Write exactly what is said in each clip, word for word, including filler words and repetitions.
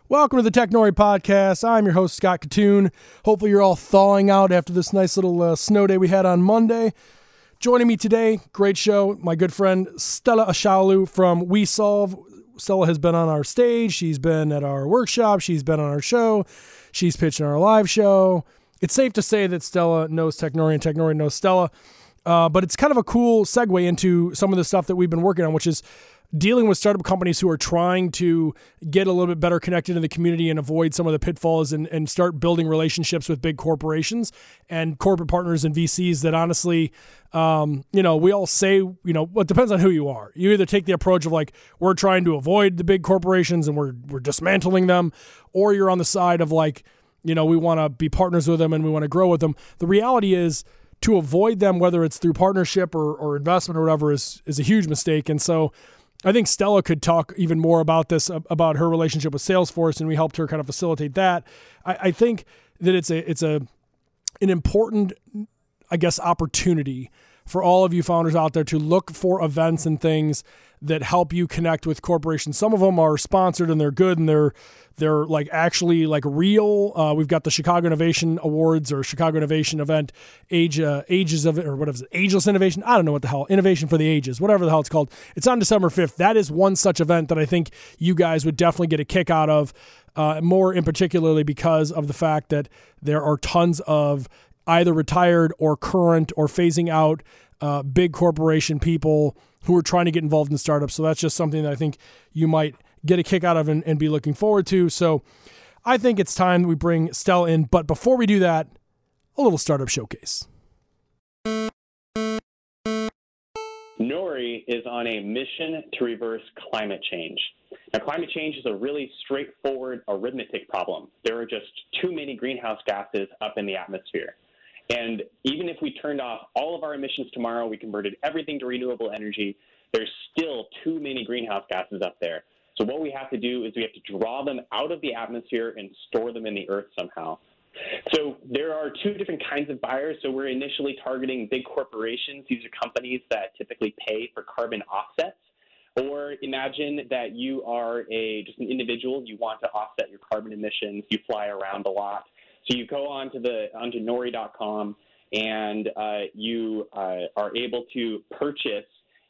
Welcome to the Technori Podcast. I'm your host, Scott Katoon. Hopefully you're all thawing out after this nice little uh, snow day we had on Monday. Joining me today, great show, my good friend Stella Ashaolu from WeSolve. Stella has been on our stage. She's been at our workshop. She's been on our show. She's pitching our live show. It's safe to say that Stella knows Technori and Technori knows Stella. Uh, but it's kind of a cool segue into some of the stuff that we've been working on, which is dealing with startup companies who are trying to get a little bit better connected in the community and avoid some of the pitfalls and, and start building relationships with big corporations and corporate partners and V Cs that honestly, um, you know, we all say, you know, well, it depends on who you are. You either take the approach of like, we're trying to avoid the big corporations and we're we're dismantling them, or you're on the side of like, you know, we want to be partners with them and we want to grow with them. The reality is to avoid them, whether it's through partnership or, or investment or whatever, is is a huge mistake. And so I think Stella could talk even more about this, about her relationship with Salesforce, and we helped her kind of facilitate that. I, I think that it's a it's a an important, I guess, opportunity for all of you founders out there to look for events and things that help you connect with corporations. Some of them are sponsored and they're good and they're they're like actually like real. Uh, we've got the Chicago Innovation Awards or Chicago Innovation Event, Age uh, Ages of or what is it? Ageless Innovation. I don't know what the hell. Innovation for the Ages, whatever the hell it's called. It's on December fifth. That is one such event that I think you guys would definitely get a kick out of. Uh, more in particularly because of the fact that there are tons of either retired or current or phasing out uh, big corporation people who are trying to get involved in startups. So that's just something that I think you might get a kick out of and, and be looking forward to. So I think it's time that we bring Stella in. But before we do that, a little startup showcase. Nori is on a mission to reverse climate change. Now, climate change is a really straightforward arithmetic problem. There are just too many greenhouse gases up in the atmosphere. And even if we turned off all of our emissions tomorrow, we converted everything to renewable energy, there's still too many greenhouse gases up there. So what we have to do is we have to draw them out of the atmosphere and store them in the earth somehow. So there are two different kinds of buyers. So we're initially targeting big corporations. These are companies that typically pay for carbon offsets. Or imagine that you are a just an individual. You want to offset your carbon emissions. You fly around a lot. So you go onto the onto nori dot com and uh, you uh, are able to purchase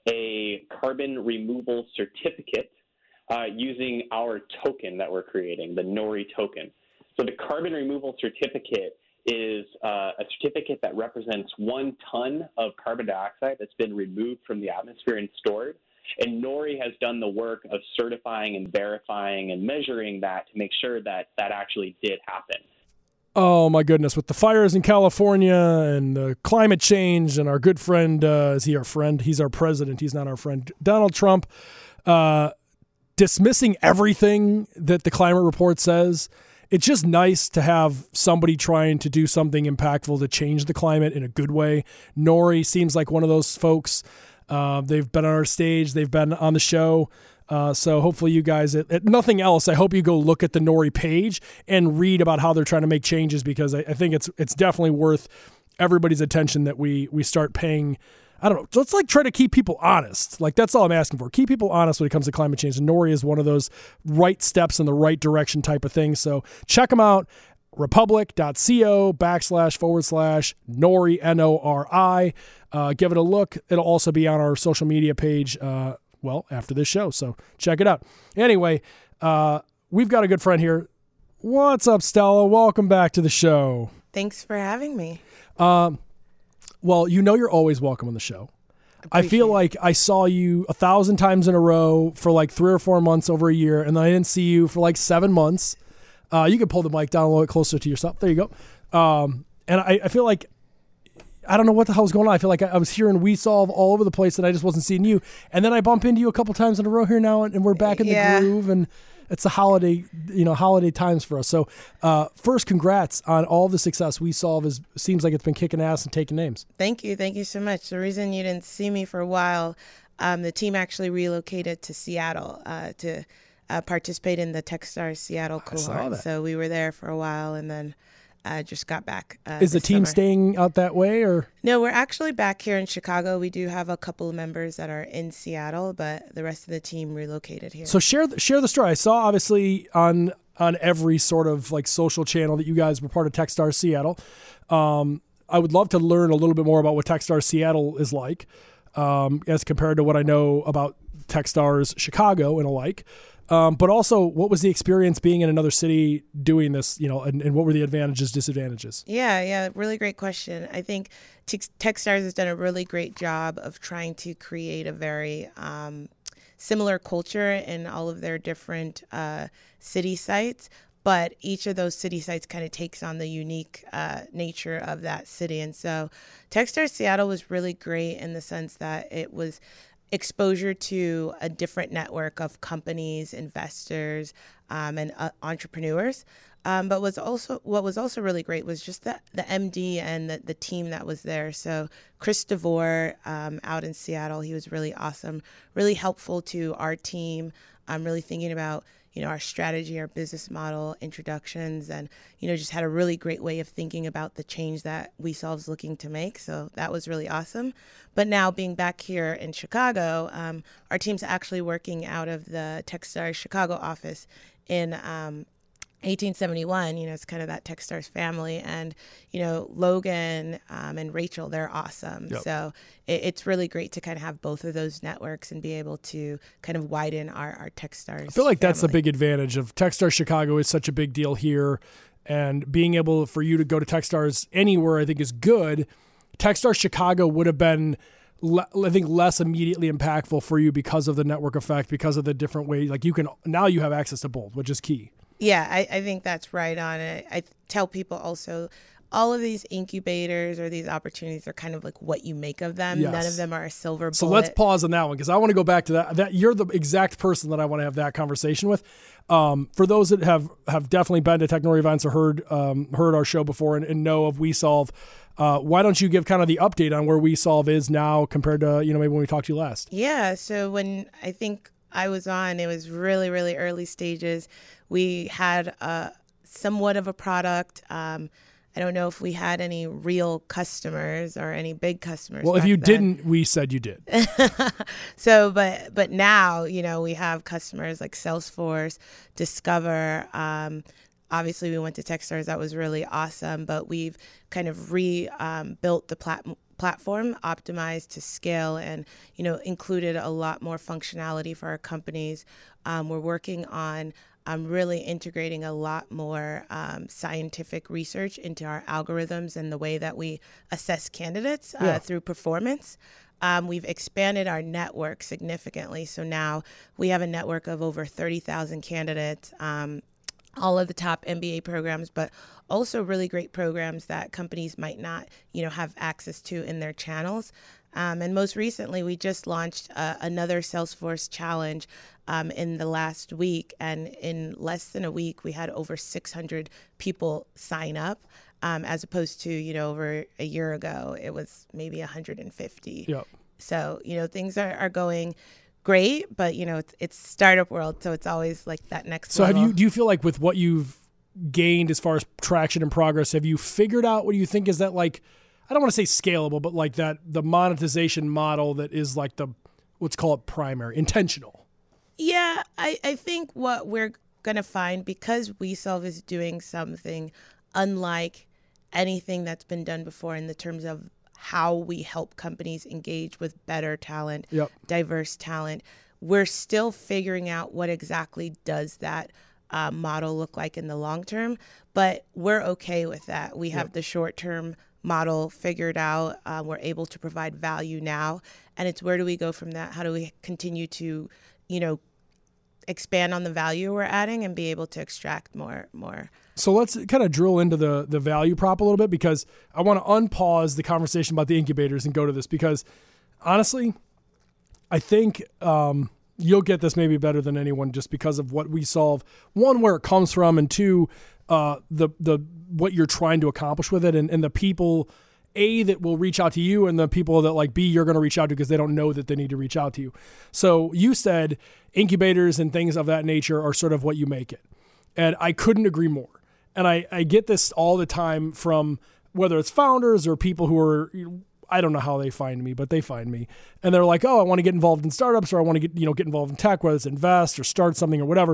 a carbon removal certificate uh, using our token that we're creating, the Nori token. So the carbon removal certificate is uh, a certificate that represents one ton of carbon dioxide that's been removed from the atmosphere and stored. And Nori has done the work of certifying and verifying and measuring that to make sure that that actually did happen. Oh, my goodness. With the fires in California and the climate change and our good friend, uh, is he our friend? He's our president. He's not our friend. Donald Trump uh, dismissing everything that the climate report says. It's just nice to have somebody trying to do something impactful to change the climate in a good way. Nori seems like one of those folks. Uh, they've been on our stage. They've been on the show. Uh, so hopefully you guys, at, at nothing else, I hope you go look at the Nori page and read about how they're trying to make changes, because I, I think it's it's definitely worth everybody's attention that we we start paying. I don't know. Let's like try to keep people honest. Like that's all I'm asking for. Keep people honest when it comes to climate change. And Nori is one of those right steps in the right direction type of things. So check them out. Republic.co backslash forward slash Nori, N O R I. Uh, give it a look. It'll also be on our social media page, uh, well, after this show. So check it out. Anyway, uh, we've got a good friend here. What's up, Stella? Welcome back to the show. Thanks for having me. Um, well, you know you're always welcome on the show. I feel like I saw you a thousand times in a row for like three or four months over a year, and then I didn't see you for like seven months. Uh, you can pull the mic down a little bit closer to yourself. There you go. Um, and I, I feel like, I don't know what the hell's going on. I feel like I, I was hearing WeSolve all over the place and I just wasn't seeing you. And then I bump into you a couple times in a row here now, and, and we're back in the yeah. groove, and it's the holiday, you know, holiday times for us. So uh, first, congrats on all the success. WeSolve is seems like it's been kicking ass and taking names. Thank you. Thank you so much. The reason you didn't see me for a while, um, the team actually relocated to Seattle uh, to uh, participate in the Techstars Seattle cohort. So we were there for a while, and then I uh, just got back. Uh, Is the team summer. staying out that way, or? No, we're actually back here in Chicago. We do have a couple of members that are in Seattle, but the rest of the team relocated here. So share share the story. I saw obviously on on every sort of like social channel that you guys were part of Techstars Seattle. Um, I would love to learn a little bit more about what Techstars Seattle is like, um, as compared to what I know about Techstars Chicago and alike. Um, but also, what was the experience being in another city doing this, you know, and, and what were the advantages, disadvantages? Yeah, yeah, really great question. I think Techstars has done a really great job of trying to create a very um, similar culture in all of their different uh, city sites, but each of those city sites kind of takes on the unique uh, nature of that city. And so Techstars Seattle was really great in the sense that it was exposure to a different network of companies, investors, um, and uh, entrepreneurs. Um, but was also what was also really great was just the, the M D and the, the team that was there. So Chris DeVore um, out in Seattle, he was really awesome, really helpful to our team. I'm really thinking about, you know, our strategy, our business model, introductions, and, you know, just had a really great way of thinking about the change that WeSolve's looking to make. So that was really awesome. But now being back here in Chicago, um, our team's actually working out of the Techstars Chicago office in um, eighteen seventy-one. You know, it's kind of that Techstars family. And, you know, Logan um, and Rachel, they're awesome. Yep. So it, it's really great to kind of have both of those networks and be able to kind of widen our, our Techstars I feel like family. That's the big advantage of Techstars Chicago is such a big deal here. And being able for you to go to Techstars anywhere, I think, is good. Techstars Chicago would have been, I think, less immediately impactful for you because of the network effect, because of the different ways. Like you can, now you have access to both, which is key. Yeah, I, I think that's right on it. I tell people also, all of these incubators or these opportunities are kind of like what you make of them. Yes. None of them are a silver bullet. So let's pause on that one because I want to go back to that. That you're the exact person that I want to have that conversation with. Um, for those that have, have definitely been to Technori events or heard um, heard our show before and, and know of WeSolve, uh, why don't you give kind of the update on where WeSolve is now compared to, you know, maybe when we talked to you last? Yeah, so when I think I was on, it was really, really early stages. We had a, somewhat of a product. Um, I don't know if we had any real customers or any big customers. Well, if you then. didn't, we said you did. So, but but now, you know, we have customers like Salesforce, Discover. Um, obviously, we went to Techstars. That was really awesome. But we've kind of rebuilt um, the platform. platform optimized to scale and, you know, included a lot more functionality for our companies. Um, we're working on um, really integrating a lot more um, scientific research into our algorithms and the way that we assess candidates uh, yeah. through performance. Um, we've expanded our network significantly. So now we have a network of over thirty thousand candidates, um, all of the top M B A programs, but also really great programs that companies might not, you know, have access to in their channels. Um, and most recently, we just launched uh, another Salesforce challenge um, in the last week. And in less than a week, we had over six hundred people sign up, um, as opposed to, you know, over a year ago, it was maybe one hundred fifty. Yep. So, you know, things are, are going great, but, you know, it's, it's startup world. So it's always like that next So level. have you, do you feel like with what you've gained as far as traction and progress, have you figured out what do you think is that, like, I don't want to say scalable, but like that the monetization model that is like the, let's call it primary, intentional? Yeah, I, I think what we're going to find, because WeSolve is doing something unlike anything that's been done before in the terms of how we help companies engage with better talent, yep. diverse talent, we're still figuring out what exactly does that uh, model look like in the long term, but we're okay with that. We have yep. the short-term model figured out. Uh, we're able to provide value now, and it's where do we go from that? How do we continue to, you know, expand on the value we're adding and be able to extract more, more. So let's kind of drill into the the value prop a little bit, because I want to unpause the conversation about the incubators and go to this, because honestly, I think um, you'll get this maybe better than anyone just because of what WeSolve, one, where it comes from, and two, uh, the the what you're trying to accomplish with it, and, and the people, A, that will reach out to you, and the people that, like, B, you're going to reach out to because they don't know that they need to reach out to you. So you said incubators and things of that nature are sort of what you make it. And I couldn't agree more. And I, I get this all the time from whether it's founders or people who are, I don't know how they find me, but they find me. And they're like, oh, I want to get involved in startups, or I want to get, you know, get involved in tech, whether it's invest or start something or whatever.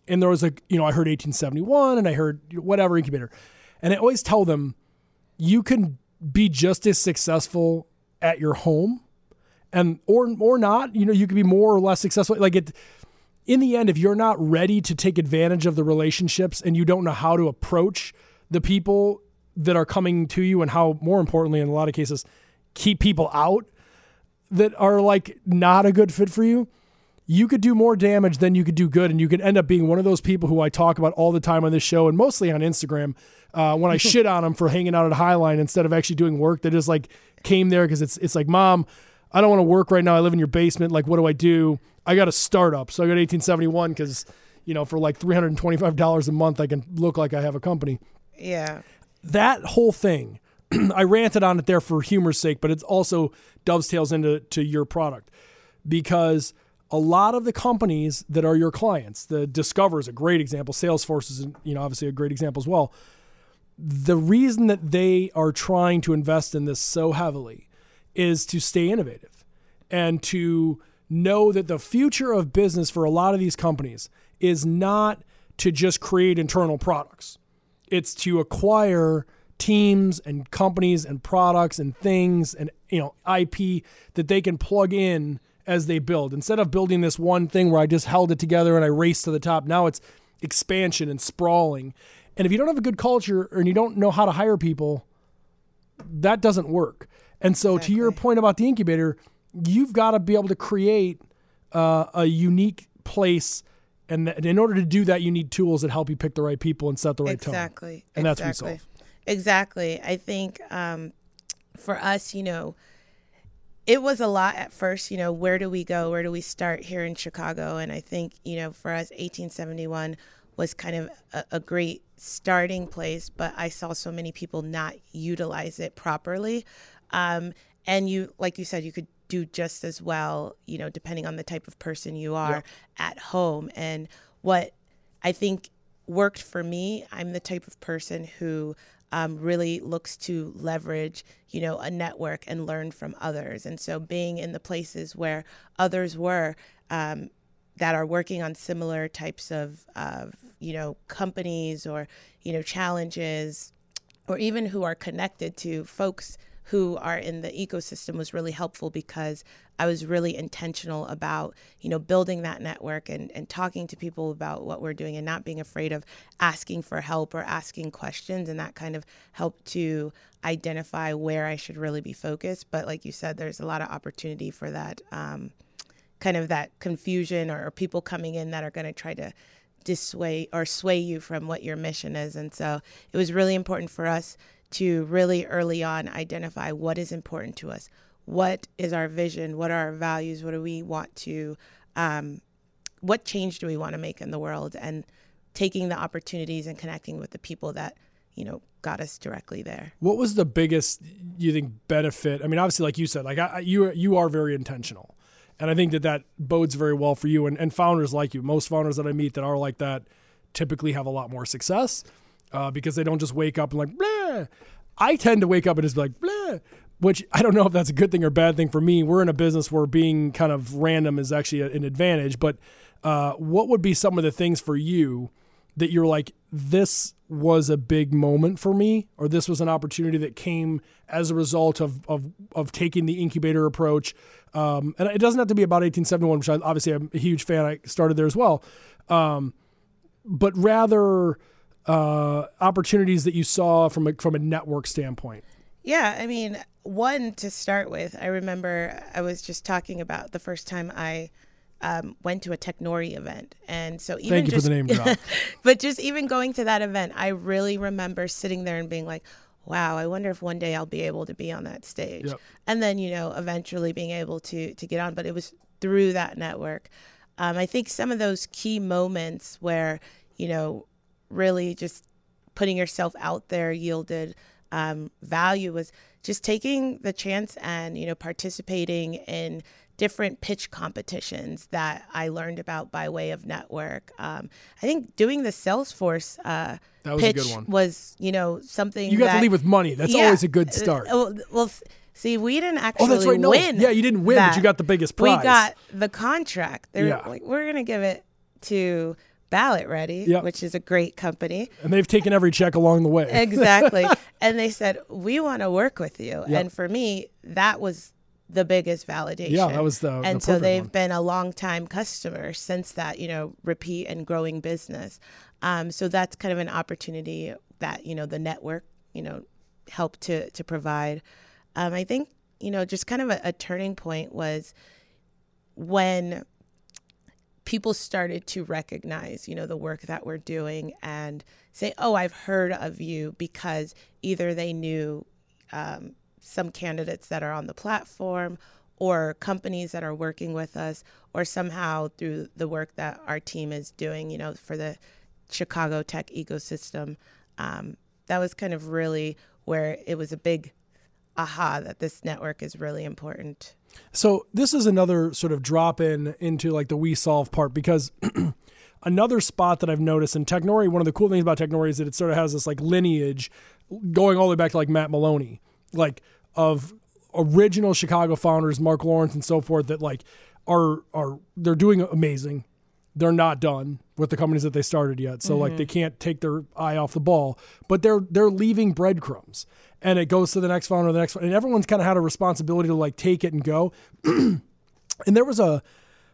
and there was a, you know, I heard eighteen seventy-one and I heard whatever incubator. And I always tell them, you can be just as successful at your home and, or, or not, you know, you could be more or less successful. Like it, in the end, if you're not ready to take advantage of the relationships and you don't know how to approach the people that are coming to you and how, more importantly, in a lot of cases, keep people out that are like not a good fit for you, you could do more damage than you could do good. And you could end up being one of those people who I talk about all the time on this show and mostly on Instagram uh, when I shit on them for hanging out at Highline instead of actually doing work. They just like came there because it's, it's like, Mom, I don't want to work right now. I live in your basement. Like, what do I do? I got a startup. So I got eighteen seventy-one because, you know, for like three hundred twenty-five dollars a month, I can look like I have a company. Yeah. That whole thing, I ranted on it there for humor's sake, but it also dovetails into to your product because a lot of the companies that are your clients, the Discover is a great example. Salesforce is, you know, obviously a great example as well. The reason that they are trying to invest in this so heavily is to stay innovative and to know that the future of business for a lot of these companies is not to just create internal products. It's to acquire teams and companies and products and things and, you know, I P that they can plug in as they build. Instead of building this one thing where I just held it together and I raced to the top, now it's expansion and sprawling. And if you don't have a good culture and you don't know how to hire people, that doesn't work. And so exactly. To your point about the incubator, you've got to be able to create uh, a unique place. And th- in order to do that, you need tools that help you pick the right people and set the right exactly. tone. Exactly. And that's exactly. what we solve. Exactly. I think um, for us, you know, it was a lot at first, you know, where do we go? Where do we start here in Chicago? And I think, you know, for us, eighteen seventy-one was kind of a, a great starting place, but I saw so many people not utilize it properly. Um, and you, like you said, you could do just as well, you know, depending on the type of person you are yeah. at home. And what I think worked for me, I'm the type of person who um, really looks to leverage, you know, a network and learn from others. And so being in the places where others were um, that are working on similar types of, of, you know, companies or, you know, challenges, or even who are connected to folks who are in the ecosystem was really helpful because I was really intentional about, you know, building that network and, and talking to people about what we're doing and not being afraid of asking for help or asking questions. And that kind of helped to identify where I should really be focused. But like you said, there's a lot of opportunity for that um, kind of that confusion or, or people coming in that are going to try to dissuade or sway you from what your mission is. And so it was really important for us to really early on identify what is important to us. What is our vision? What are our values? What do we want to, um, what change do we want to make in the world? And taking the opportunities and connecting with the people that, you know, got us directly there. What was the biggest, you think, benefit? I mean, obviously, like you said, like I, you, you are very intentional. And I think that that bodes very well for you and, and founders like you. Most founders that I meet that are like that typically have a lot more success uh, because they don't just wake up and like, blah. I tend to wake up and just be like, blah, which I don't know if that's a good thing or bad thing for me. We're in a business where being kind of random is actually an advantage. But uh, what would be some of the things for you that you're like, this was a big moment for me, or this was an opportunity that came as a result of of, of taking the incubator approach? Um, and it doesn't have to be about eighteen seventy-one, which I, obviously I'm a huge fan. I started there as well. Um, but rather uh, opportunities that you saw from a, from a network standpoint. Yeah, I mean, one to start with, I remember I was just talking about the first time I um, went to a Technori event. And so even Thank you just, for the name drop. But just even going to that event, I really remember sitting there and being like, wow, I wonder if one day I'll be able to be on that stage. Yep. And then, you know, eventually being able to to get on. But it was through that network. Um, I think some of those key moments where, you know, really just putting yourself out there yielded um, value was just taking the chance and, you know, participating in different pitch competitions that I learned about by way of network. Um, I think doing the Salesforce uh, that was pitch a good one. was, you know, something you got that, to leave with money. That's yeah, always a good start. Well, well, see, we didn't actually oh, that's right. No. win. Yeah, you didn't win, that. but you got the biggest prize. We got the contract. They're yeah. like, we're going to give it to Ballot Ready, yep. which is a great company. And they've taken every check along the way. Exactly. And they said, we want to work with you. Yep. And for me, that was the biggest validation. Yeah, that was the And the so they've one. been a long-time customer since that, you know, repeat and growing business. Um, so that's kind of an opportunity that, you know, the network, you know, helped to, to provide. Um, I think, you know, just kind of a, a turning point was when people started to recognize, you know, the work that we're doing and say, oh, I've heard of you, because either they knew um, some candidates that are on the platform or companies that are working with us, or somehow through the work that our team is doing, you know, for the Chicago tech ecosystem. Um, that was kind of really where it was a big aha that this network is really important. So this is another sort of drop in into like the WeSolve part, because another spot that I've noticed in Technori, one of the cool things about Technori is that it sort of has this like lineage going all the way back to like Matt Maloney, like of original Chicago founders, Mark Lawrence and so forth, that like are, are, they're doing amazing. They're not done with the companies that they started yet. So mm-hmm. like they can't take their eye off the ball, but they're, they're leaving breadcrumbs. And it goes to the next founder, the next founder, and everyone's kind of had a responsibility to like take it and go. And there was a,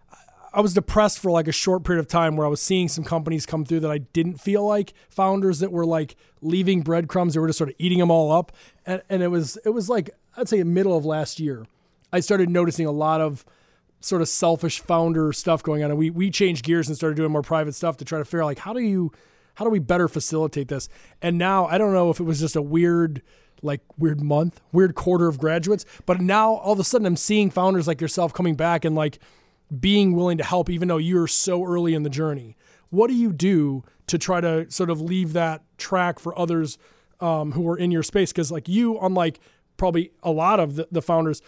I was depressed for like a short period of time where I was seeing some companies come through that I didn't feel like founders that were like leaving breadcrumbs. They were just sort of eating them all up. And, and it was, it was like, I'd say the middle of last year, I started noticing a lot of sort of selfish founder stuff going on. And we, we changed gears and started doing more private stuff to try to figure out like, how do you, how do we better facilitate this? And now I don't know if it was just a weird, like weird month, weird quarter of graduates, but now all of a sudden I'm seeing founders like yourself coming back and like being willing to help, even though you're so early in the journey. What do you do to try to sort of leave that track for others um, who are in your space? Because like you, unlike probably a lot of the, the founders,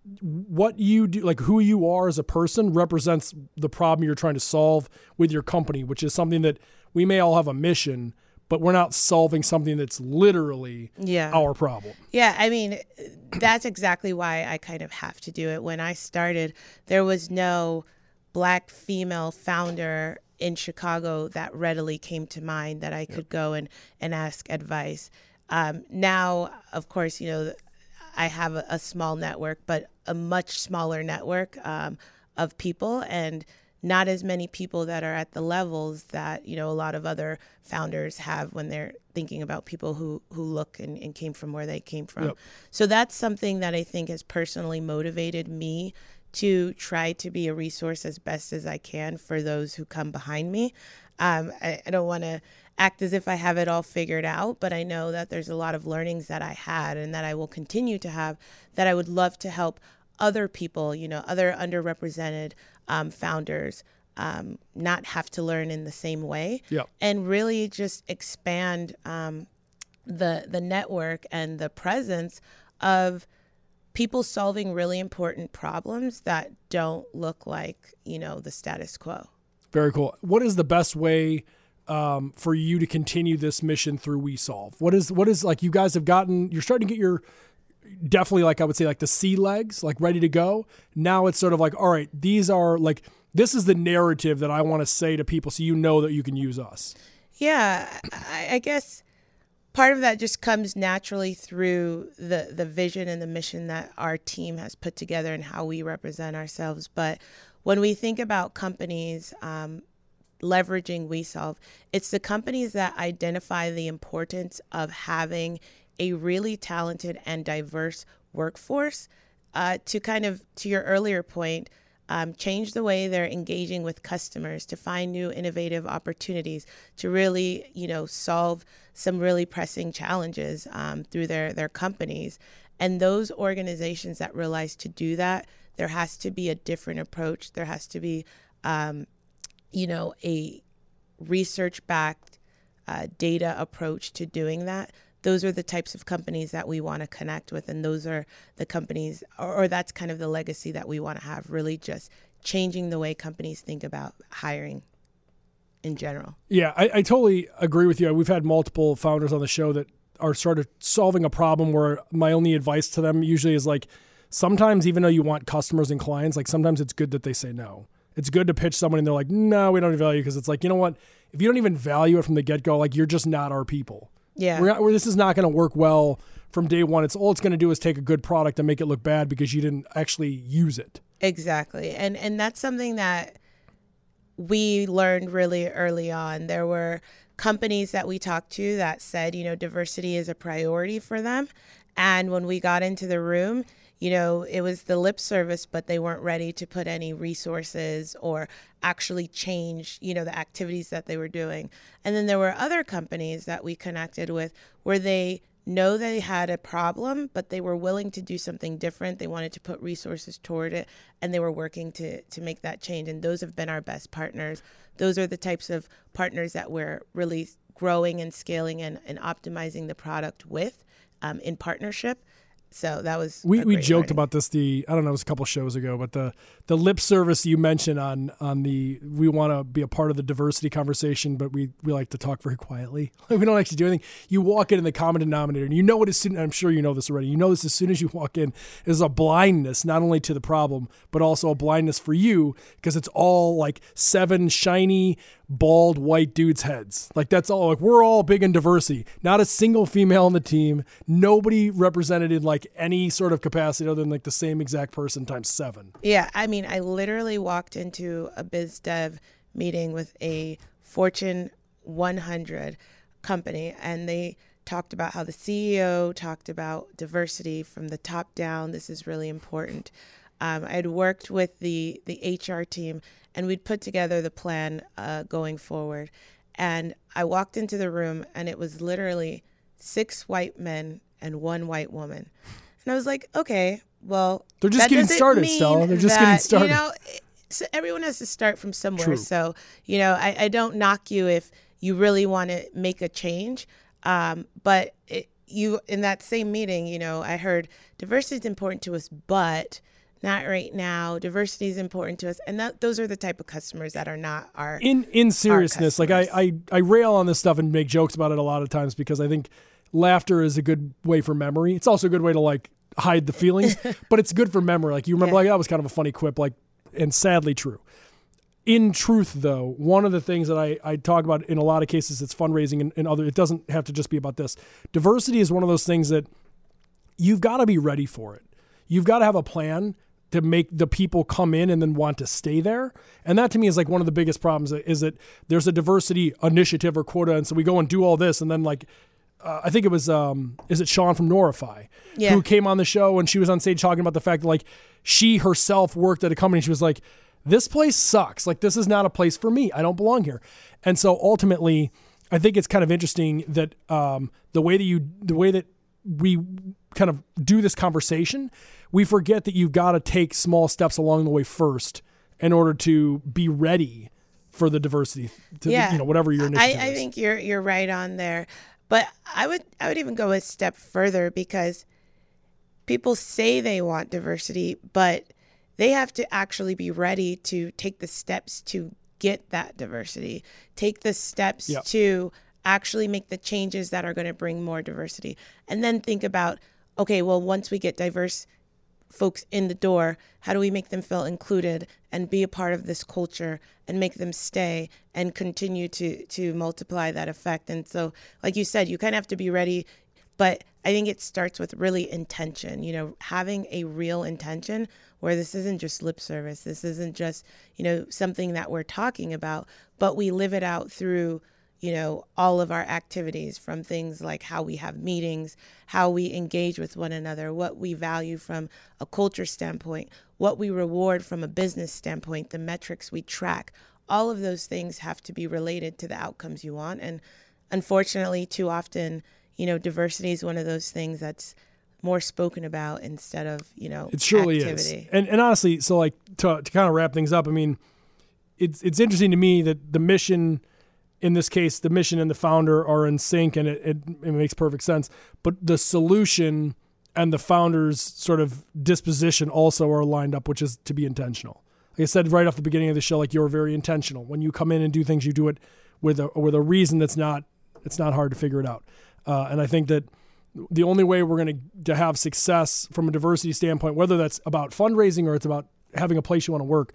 what you do, like who you are as a person represents the problem you're trying to solve with your company, which is something that we may all have a mission, but we're not solving something that's literally yeah. our problem. Yeah, I mean, that's exactly why I kind of have to do it. When I started, there was no Black female founder in Chicago that readily came to mind that I could yep. go and, and ask advice. Um, now, of course, you know, I have a, a small network, but a much smaller network um, of people, and not as many people that are at the levels that, you know, a lot of other founders have when they're thinking about people who, who look and, and came from where they came from. Yep. So that's something that I think has personally motivated me to try to be a resource as best as I can for those who come behind me. Um, I, I don't want to act as if I have it all figured out, but I know that there's a lot of learnings that I had and that I will continue to have that I would love to help other people, you know, other underrepresented um, founders um, not have to learn in the same way, yep. and really just expand um, the the network and the presence of people solving really important problems that don't look like, you know, the status quo. Very cool. What is the best way um, for you to continue this mission through WeSolve? What is what is like you guys have gotten? You're starting to get your definitely like I would say like the sea legs like ready to go. Now it's sort of like, all right, these are like this is the narrative that I want to say to people, so you know that you can use us. Yeah, I, I guess part of that just comes naturally through the the vision and the mission that our team has put together and how we represent ourselves. But when we think about companies um, leveraging WeSolve, it's the companies that identify the importance of having a really talented and diverse workforce uh, to kind of, to your earlier point, um, change the way they're engaging with customers, to find new innovative opportunities, to really, you know, solve some really pressing challenges um, through their, their companies. And those organizations that realize to do that, there has to be a different approach. There has to be, um, you know, a research-backed uh, data approach to doing that. Those are the types of companies that we want to connect with. And those are the companies, or, or that's kind of the legacy that we want to have, really just changing the way companies think about hiring in general. Yeah, I, I totally agree with you. We've had multiple founders on the show that are sort of solving a problem where my only advice to them usually is like, sometimes even though you want customers and clients, like sometimes it's good that they say no. It's good to pitch someone and they're like, no, we don't value, because it's like, you know what? If you don't even value it from the get-go, like, you're just not our people. Yeah. We're not, we're, this is not going to work well from day one. It's all it's going to do is take a good product and make it look bad because you didn't actually use it. Exactly. And and that's something that we learned really early on. There were companies that we talked to that said, you know, diversity is a priority for them. And when we got into the room, you know, it was the lip service, but they weren't ready to put any resources or actually change, you know, the activities that they were doing. And then there were other companies that we connected with where they know they had a problem, but they were willing to do something different. They wanted to put resources toward it, and they were working to to make that change. And those have been our best partners. Those are the types of partners that we're really growing and scaling and, and optimizing the product with um, in partnership. So that was we we joked learning. about this. The I don't know, it was a couple shows ago, but the the lip service you mentioned on on the we want to be a part of the diversity conversation, but we we like to talk very quietly. We don't actually do anything. You walk in in the common denominator, and you know what as soon. I'm sure you know this already. You know this as soon as you walk in is a blindness, not only to the problem, but also a blindness for you, because it's all like seven shiny, bald white dudes' heads. Like, that's all. Like, we're all big in diversity. Not a single female on the team. Nobody represented in like any sort of capacity other than like the same exact person times seven. Yeah, I mean, I literally walked into a biz dev meeting with a Fortune one hundred company, and they talked about how the C E O talked about diversity from the top down. This is really important. Um, I had worked with the the H R team, and we'd put together the plan uh, going forward. And I walked into the room, and it was literally six white men and one white woman. And I was like, okay, well, they're just getting started, Stella. They're just that, getting started. You know, so everyone has to start from somewhere. True. So, you know, I, I don't knock you if you really want to make a change. Um, but it, you, in that same meeting, you know, I heard diversity is important to us, but not right now. Diversity is important to us. And that, those are the type of customers that are not our In in seriousness, like I, I, I rail on this stuff and make jokes about it a lot of times because I think laughter is a good way for memory. It's also a good way to like hide the feelings, but it's good for memory. Like, you remember, yeah. like, that was kind of a funny quip, like, and sadly true. In truth, though, one of the things that I, I talk about in a lot of cases, it's fundraising and, and other, it doesn't have to just be about this. Diversity is one of those things that you've got to be ready for it. You've got to have a plan to make the people come in and then want to stay there. And that to me is like one of the biggest problems, is that there's a diversity initiative or quota. And so we go and do all this. And then like, uh, I think it was, um, is it Sean from Norify yeah. who came on the show, and she was on stage talking about the fact that like she herself worked at a company. And she was like, this place sucks. Like, this is not a place for me. I don't belong here. And so ultimately, I think it's kind of interesting that um, the way that you, the way that we kind of do this conversation, we forget that you've got to take small steps along the way first in order to be ready for the diversity to, yeah. you know, whatever your initiative I, I is. think you're you're right on there. But I would I would even go a step further, because people say they want diversity, but they have to actually be ready to take the steps to get that diversity, take the steps yep. to actually make the changes that are going to bring more diversity. And then think about, okay, well, once we get diverse folks in the door, how do we make them feel included and be a part of this culture and make them stay and continue to to multiply that effect? And so, like you said, you kind of have to be ready, but I think it starts with really intention, you know, having a real intention where this isn't just lip service. This isn't just, you know, something that we're talking about, but we live it out through, you know, all of our activities, from things like how we have meetings, how we engage with one another, what we value from a culture standpoint, what we reward from a business standpoint, the metrics we track. All of those things have to be related to the outcomes you want. And unfortunately, too often, you know, diversity is one of those things that's more spoken about instead of, you know, it surely activity. is. And and honestly, so like to to kind of wrap things up, I mean, it's it's interesting to me that the mission, in this case, the mission and the founder are in sync, and it, it, it makes perfect sense. But the solution and the founder's sort of disposition also are lined up, which is to be intentional. Like I said right off the beginning of the show, like, you're very intentional. When you come in and do things, you do it with a with a reason that's not it's not hard to figure it out. Uh, and I think that the only way we're going to to have success from a diversity standpoint, whether that's about fundraising or it's about having a place you want to work,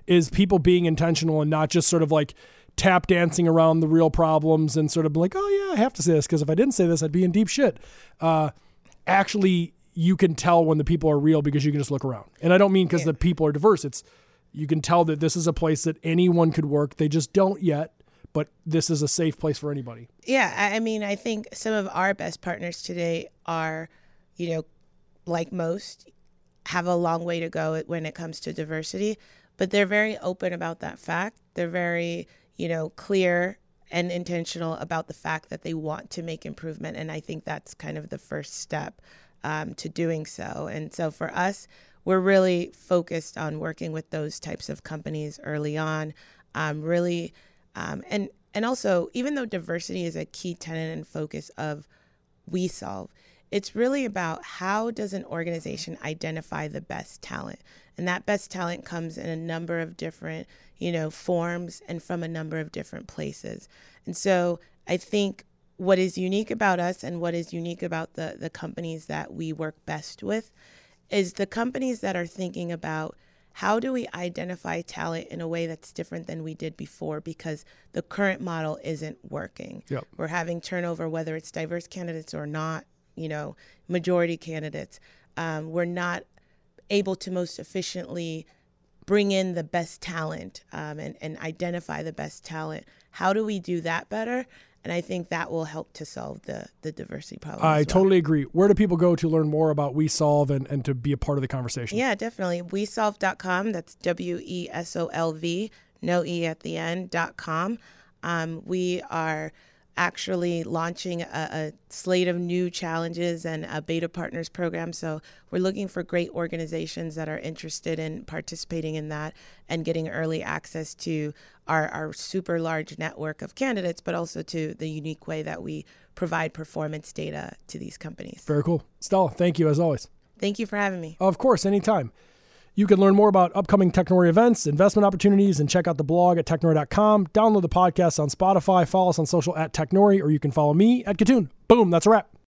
is people being intentional and not just sort of like tap dancing around the real problems and sort of like, oh yeah, I have to say this because if I didn't say this, I'd be in deep shit. Uh, actually, you can tell when the people are real because you can just look around. And I don't mean because yeah. the people are diverse. It's you can tell that this is a place that anyone could work. They just don't yet, but this is a safe place for anybody. Yeah, I mean, I think some of our best partners today are, you know, like most, have a long way to go when it comes to diversity, but they're very open about that fact. They're very, you know, clear and intentional about the fact that they want to make improvement. And I think that's kind of the first step um, to doing so. And so for us, we're really focused on working with those types of companies early on, um, really. Um, and, and also, even though diversity is a key tenet and focus of WeSolve, it's really about how does an organization identify the best talent? And that best talent comes in a number of different, you know, forms and from a number of different places. And so I think what is unique about us and what is unique about the, the companies that we work best with is the companies that are thinking about how do we identify talent in a way that's different than we did before because the current model isn't working. Yep. We're having turnover, whether it's diverse candidates or not, you know, majority candidates. Um, we're not able to most efficiently bring in the best talent um, and, and identify the best talent. How do we do that better? And I think that will help to solve the, the diversity problem. I well. totally agree. Where do people go to learn more about WeSolve and, and to be a part of the conversation? Yeah, definitely. we solve dot com. That's W E S O L V, no E at the end, dot com. Um, we are actually launching a, a slate of new challenges and a beta partners program. So we're looking for great organizations that are interested in participating in that and getting early access to our, our super large network of candidates, but also to the unique way that we provide performance data to these companies. Very cool. Stella, thank you as always. Thank you for having me. Of course, anytime. You can learn more about upcoming Technori events, investment opportunities, and check out the blog at technori dot com. Download the podcast on Spotify, follow us on social at Technori, or you can follow me at Katoon. Boom, that's a wrap.